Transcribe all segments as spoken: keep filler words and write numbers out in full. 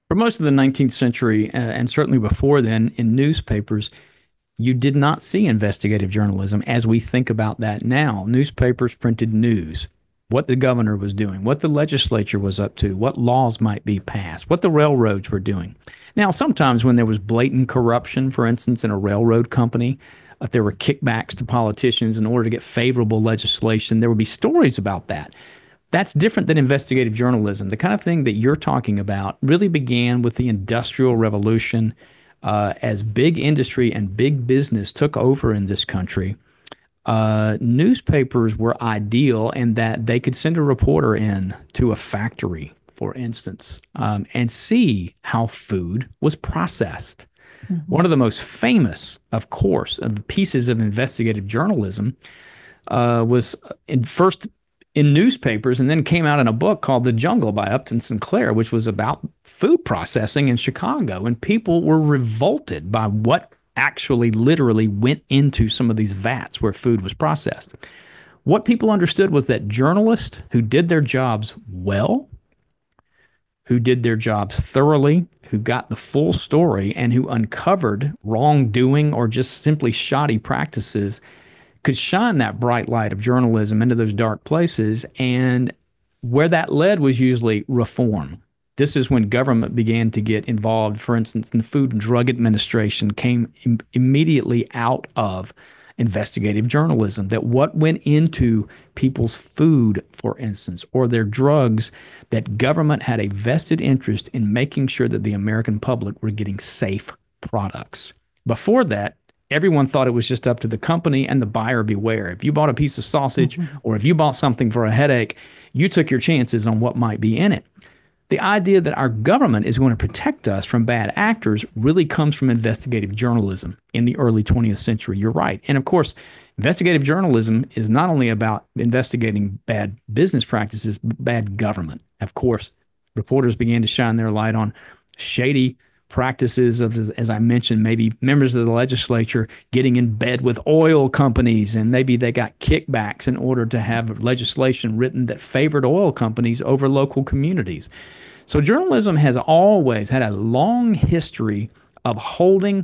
For most of the nineteenth century, uh, and certainly before then, in newspapers, you did not see investigative journalism as we think about that now. Newspapers printed news, what the governor was doing, what the legislature was up to, what laws might be passed, what the railroads were doing. Now, sometimes when there was blatant corruption, for instance, in a railroad company, if there were kickbacks to politicians in order to get favorable legislation, there would be stories about that. That's different than investigative journalism. The kind of thing that you're talking about really began with the Industrial Revolution, uh, as big industry and big business took over in this country. Uh, newspapers were ideal in that they could send a reporter in to a factory, for instance, um, and see how food was processed. One of Mhm. the most famous, of course, of the pieces of investigative journalism uh, was in first in newspapers and then came out in a book called The Jungle by Upton Sinclair, which was about food processing in Chicago. And people were revolted by what actually literally went into some of these vats where food was processed. What people understood was that journalists who did their jobs well, who did their jobs thoroughly, who got the full story, and who uncovered wrongdoing or just simply shoddy practices could shine that bright light of journalism into those dark places. And where that led was usually reform. This is when government began to get involved. For instance, in the Food and Drug Administration came im- immediately out of investigative journalism, that what went into people's food, for instance, or their drugs, that government had a vested interest in making sure that the American public were getting safe products. Before that, everyone thought it was just up to the company and the buyer beware. If you bought a piece of sausage Mhm. or if you bought something for a headache, you took your chances on what might be in it. The idea that our government is going to protect us from bad actors really comes from investigative journalism in the early twentieth century. You're right. And of course, investigative journalism is not only about investigating bad business practices, but bad government. Of course, reporters began to shine their light on shady practices of, as, as I mentioned, maybe members of the legislature getting in bed with oil companies, and maybe they got kickbacks in order to have legislation written that favored oil companies over local communities. So journalism has always had a long history of holding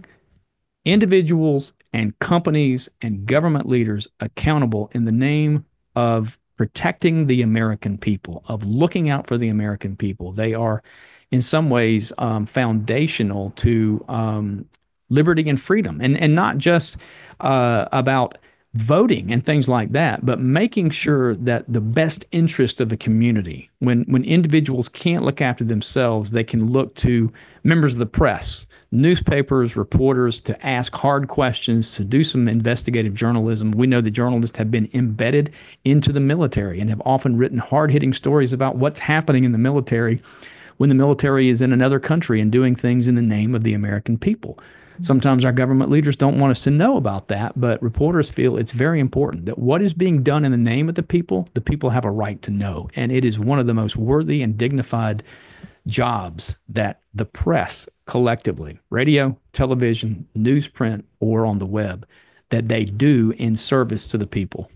individuals and companies and government leaders accountable in the name of protecting the American people, of looking out for the American people. They are, in some ways, um, foundational to um, liberty and freedom, and and not just uh, about voting and things like that, but making sure that the best interest of the community, when when individuals can't look after themselves, they can look to members of the press, newspapers, reporters to ask hard questions, to do some investigative journalism. We know that journalists have been embedded into the military and have often written hard-hitting stories about what's happening in the military when the military is in another country and doing things in the name of the American people. Sometimes our government leaders don't want us to know about that, but reporters feel it's very important that what is being done in the name of the people, the people have a right to know. And it is one of the most worthy and dignified jobs that the press collectively, radio, television, newsprint, or on the web, that they do in service to the people.